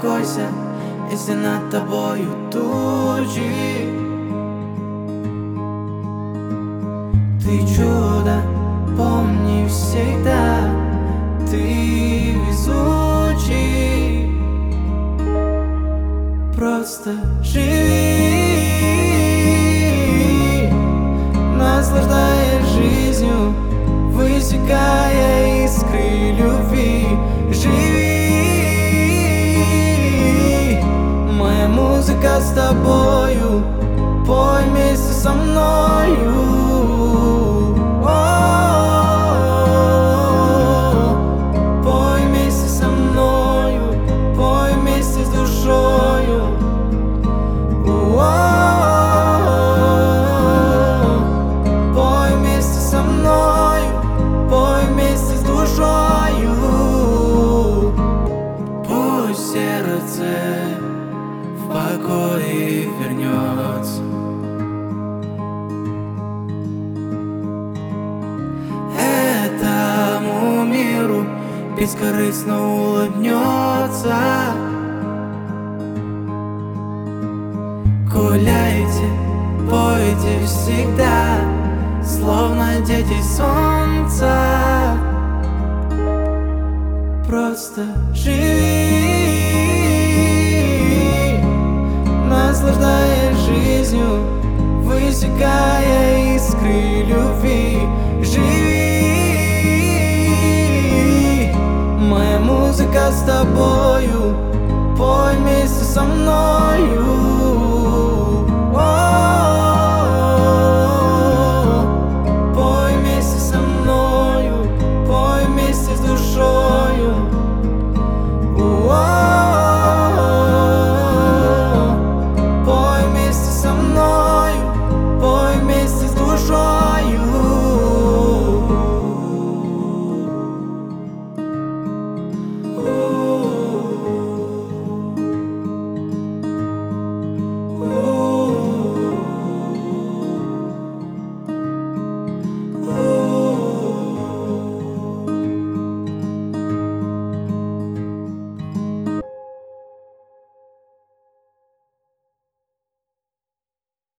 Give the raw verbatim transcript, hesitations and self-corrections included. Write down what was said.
успокойся, если над тобою тучи. Ты чудо, помни всегда, ты везучий. Просто живи, наслаждаясь жизнью, высекая искры любви. Живи, моя музыка с тобою, пой вместе со мною. Пой вместе со мною, пой вместе с душою. Пой вместе со мною, пой вместе с душою. Пусть сердце в покое вернется. Этому миру бескорыстно улыбнется. Гуляйте, пойте всегда, словно дети солнца. Просто живи, наслаждаясь жизнью, высекая искры любви. Живи, моя музыка с тобою, пой вместе со мною.